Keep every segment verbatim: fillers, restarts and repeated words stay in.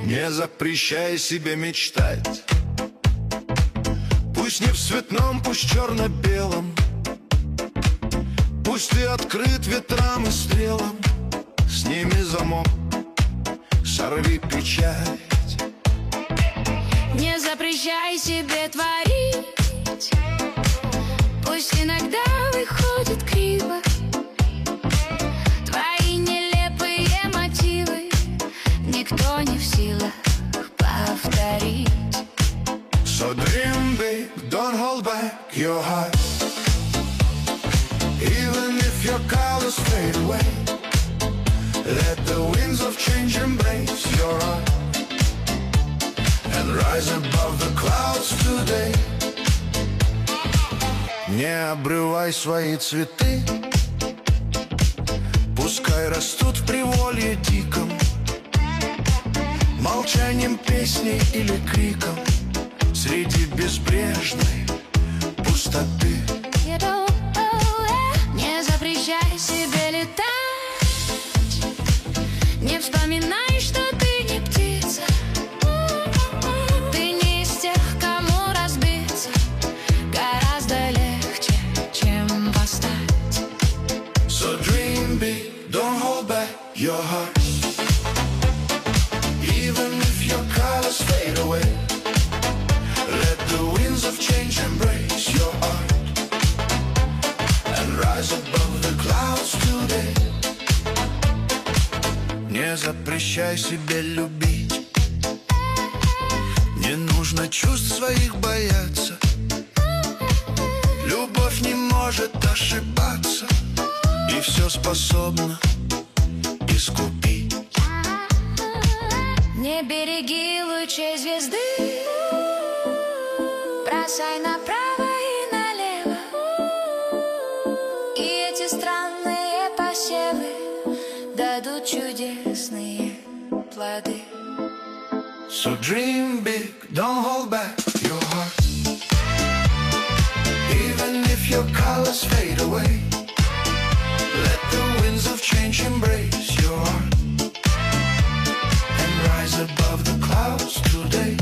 Не запрещай себе мечтать. Пусть не в цветном, пусть черно-белом. Пусть ты открыт ветрам и стрелам. Сними замок, сорви печать. Не запрещай себе творить. Пусть иногда выходит криво. Твои нелепые мотивы никто не в силах повторить. So dream big, don't hold back your heart. Even if your colors fade away, let the winds of change embrace your heart and rise above the clouds today. Не обрывай свои цветы, пускай растут в приволье диком, молчанием, песней или криком среди безбрежной пустоты. Не запрещай себе летать. Не вспоминай, что ты не птица. Ты не из тех, кому разбиться гораздо легче, чем восстать. So dream big, don't hold back your heart. Even if your colors fade away, let the winds of change embrace your heart and rise above the clouds today. Не запрещай себе любить. Не нужно чувств своих бояться. Любовь не может ошибаться и все способна искупить. Не береги лучей звезды, бросай направо и налево. И эти странные посевы дадут чудесные плоды. So dream big, don't hold back your heart. Even if your colors fade away, let the winds of change embrace your heart and rise above the clouds today.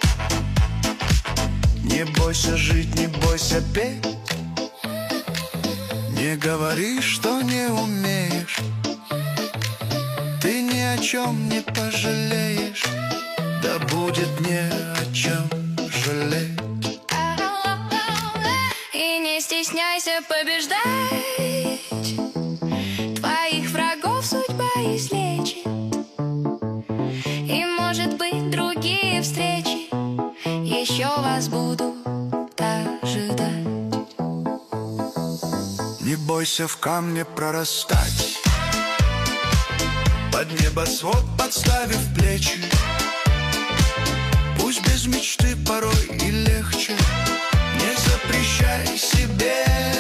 Не бойся жить, не бойся петь. Не говори, что не умеешь. Ты ни о чем не пожалеешь. Да будет не о чем жалеть. И не стесняйся побеждать. Твоих врагов судьба излечит. И, может быть, другие встречи еще вас будут ожидать. Не бойся в камне прорастать, под небосвод подставив плечи. Пусть без мечты порой и легче. Не запрещай себе